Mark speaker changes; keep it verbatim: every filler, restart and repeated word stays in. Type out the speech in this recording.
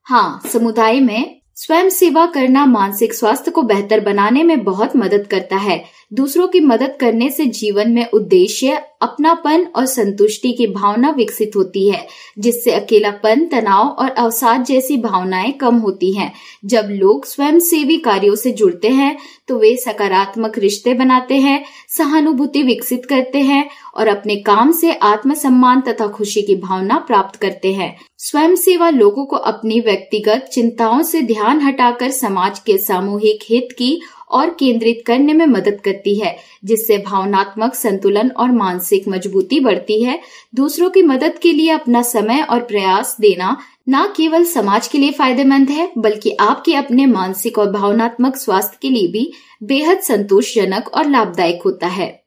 Speaker 1: हाँ, समुदाय में स्वयं सेवा करना मानसिक स्वास्थ्य को बेहतर बनाने में बहुत मदद करता है। दूसरों की मदद करने से जीवन में उद्देश्य, अपनापन और संतुष्टि की भावना विकसित होती है, जिससे अकेलापन, तनाव और अवसाद जैसी भावनाएं कम होती हैं। जब लोग स्वयंसेवी कार्यों से जुड़ते हैं तो वे सकारात्मक रिश्ते बनाते हैं, सहानुभूति विकसित करते हैं और अपने काम से आत्मसम्मान तथा खुशी की भावना प्राप्त करते हैं। स्वयं सेवा लोगों को अपनी व्यक्तिगत चिंताओं से ध्यान हटाकर समाज के सामूहिक हित की और केंद्रित करने में मदद करती है, जिससे भावनात्मक संतुलन और मानसिक मजबूती बढ़ती है। दूसरों की मदद के लिए अपना समय और प्रयास देना न केवल समाज के लिए फायदेमंद है, बल्कि आपके अपने मानसिक और भावनात्मक स्वास्थ्य के लिए भी बेहद संतोषजनक और लाभदायक होता है।